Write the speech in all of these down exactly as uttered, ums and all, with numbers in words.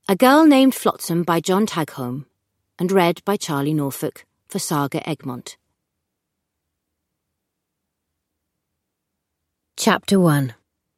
A Girl Named Flotsam by John Taghome, and read by Charlie Norfolk for Saga Egmont. Chapter one.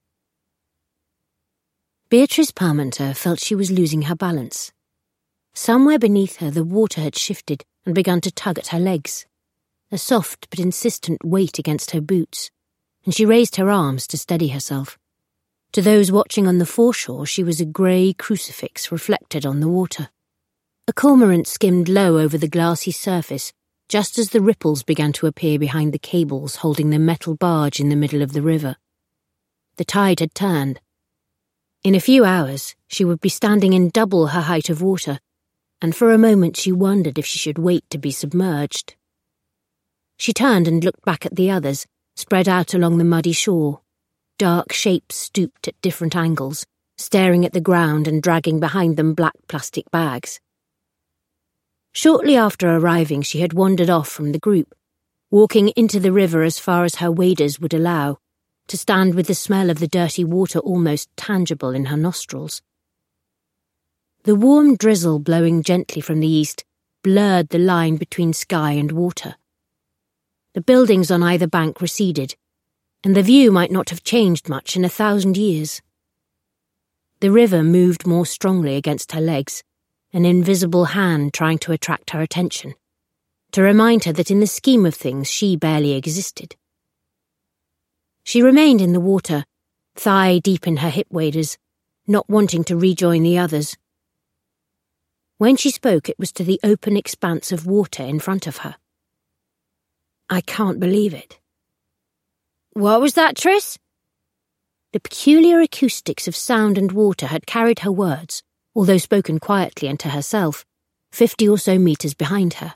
Beatrice Parmenter felt she was losing her balance. Somewhere beneath her the water had shifted and begun to tug at her legs, a soft but insistent weight against her boots, and she raised her arms to steady herself. To those watching on the foreshore, she was a grey crucifix reflected on the water. A cormorant skimmed low over the glassy surface just as the ripples began to appear behind the cables holding the metal barge in the middle of the river. The tide had turned. In a few hours, she would be standing in double her height of water, and for a moment she wondered if she should wait to be submerged. She turned and looked back at the others, spread out along the muddy shore. Dark shapes stooped at different angles, staring at the ground and dragging behind them black plastic bags. Shortly after arriving, she had wandered off from the group, walking into the river as far as her waders would allow, to stand with the smell of the dirty water almost tangible in her nostrils. The warm drizzle blowing gently from the east blurred the line between sky and water. The buildings on either bank receded, and the view might not have changed much in a thousand years. The river moved more strongly against her legs, an invisible hand trying to attract her attention, to remind her that in the scheme of things she barely existed. She remained in the water, thigh deep in her hip waders, not wanting to rejoin the others. When she spoke, it was to the open expanse of water in front of her. "I can't believe it." "What was that, Tris?" The peculiar acoustics of sound and water had carried her words, although spoken quietly and to herself, fifty or so metres behind her.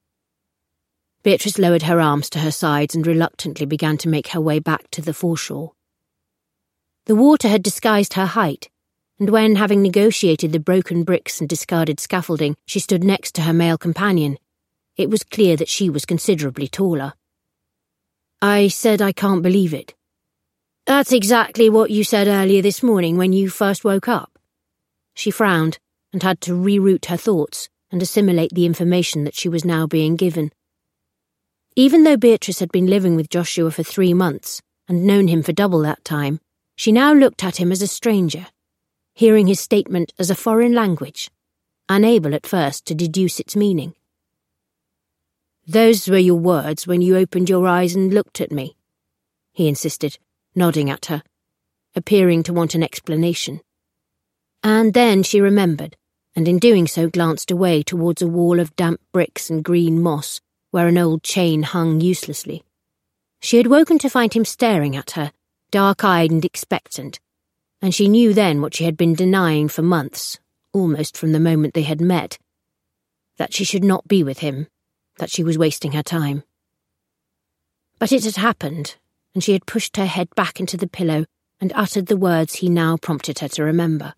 Beatrice lowered her arms to her sides and reluctantly began to make her way back to the foreshore. The water had disguised her height, and when, having negotiated the broken bricks and discarded scaffolding, she stood next to her male companion, it was clear that she was considerably taller. "I said I can't believe it." "That's exactly what you said earlier this morning when you first woke up." She frowned and had to reroute her thoughts and assimilate the information that she was now being given. Even though Beatrice had been living with Joshua for three months and known him for double that time, she now looked at him as a stranger, hearing his statement as a foreign language, unable at first to deduce its meaning. "Those were your words when you opened your eyes and looked at me," he insisted, nodding at her, appearing to want an explanation. And then she remembered, and in doing so glanced away towards a wall of damp bricks and green moss, where an old chain hung uselessly. She had woken to find him staring at her, dark-eyed and expectant, and she knew then what she had been denying for months, almost from the moment they had met, that she should not be with him, that she was wasting her time. But it had happened, and she had pushed her head back into the pillow and uttered the words he now prompted her to remember.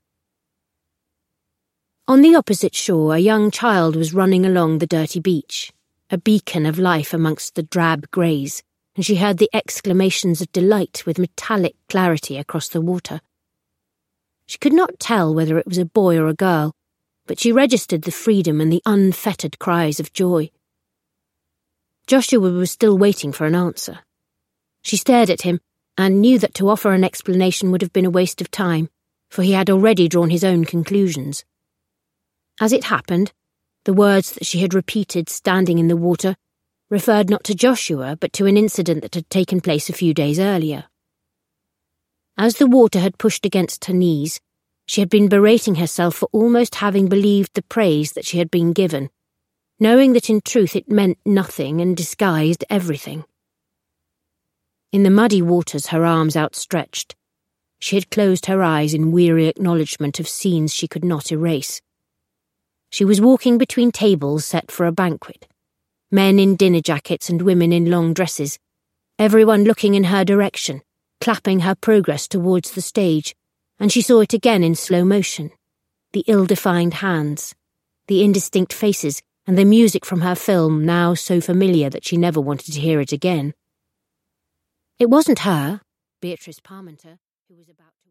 On the opposite shore, a young child was running along the dirty beach, a beacon of life amongst the drab greys, and she heard the exclamations of delight with metallic clarity across the water. She could not tell whether it was a boy or a girl, but she registered the freedom and the unfettered cries of joy. Joshua was still waiting for an answer. She stared at him and knew that to offer an explanation would have been a waste of time, for he had already drawn his own conclusions. As it happened, the words that she had repeated standing in the water referred not to Joshua but to an incident that had taken place a few days earlier. As the water had pushed against her knees, she had been berating herself for almost having believed the praise that she had been given, knowing that in truth it meant nothing and disguised everything. In the muddy waters, her arms outstretched, she had closed her eyes in weary acknowledgement of scenes she could not erase. She was walking between tables set for a banquet, men in dinner jackets and women in long dresses, everyone looking in her direction, clapping her progress towards the stage, and she saw it again in slow motion, the ill-defined hands, the indistinct faces, and the music from her film now so familiar that she never wanted to hear it again. It wasn't her, Beatrice Parmenter, who was about